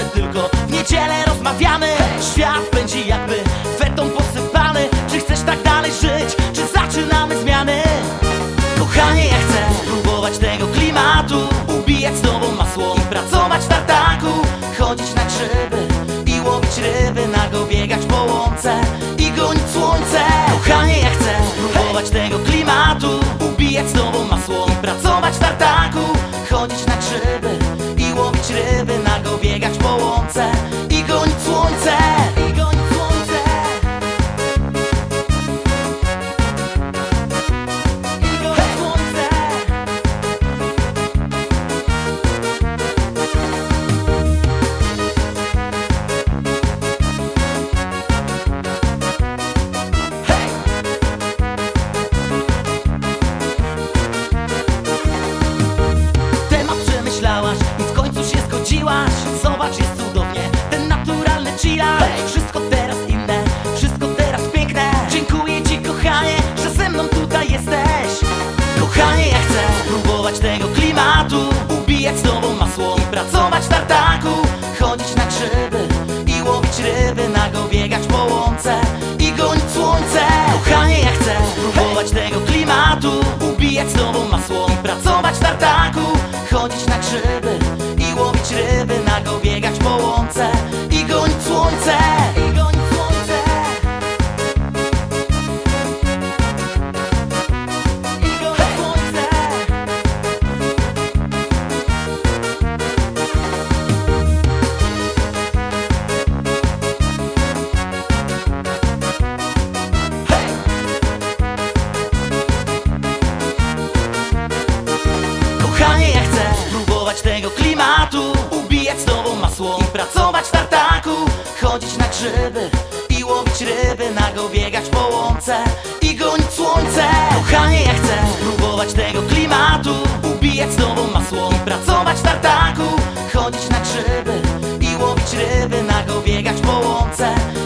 tylko w niedzielę rozmawiamy. Świat pędzi jakby fetą posypany. Czy chcesz tak dalej żyć, czy zaczynamy zmiany? Kochanie, ja chcę spróbować tego klimatu, ubijać z tobą masło i pracować w tartaku, chodzić na grzyby i łowić ryby, nago biegać po łące i gonić słońce. Kochanie, ja chcę spróbować tego klimatu, ubijać z tobą masło i pracować w tartaku, chodzić na grzyby i łowić ryby, nago biegać po łące i gonić słońce. I w końcu się zgodziłaś. Zobacz, jest cudownie, ten naturalny chillaj. Wszystko teraz inne, wszystko teraz piękne. Dziękuję ci, kochanie, że ze mną tutaj jesteś. Kochanie, ja chcę spróbować tego klimatu, ubijać z tobą masło i pracować w tartaku, chodzić na grzyby i łowić ryby, nago biegać po łące i gonić słońce. Kochanie, ja chcę spróbować tego klimatu, ubijać z tobą masło i pracować w tartaku, chodzić na grzyby i łowić ryby, nago biegać po łące i gonić słońce. Kochanie, ja chcę spróbować tego klimatu, ubijać z tobą masło i pracować w tartaku, chodzić na grzyby i łowić ryby, nago biegać po łące i gonić słońce. Kochanie, ja chcę spróbować tego klimatu, ubijać z tobą masło i pracować w tartaku, chodzić na grzyby i łowić ryby, nago biegać po łące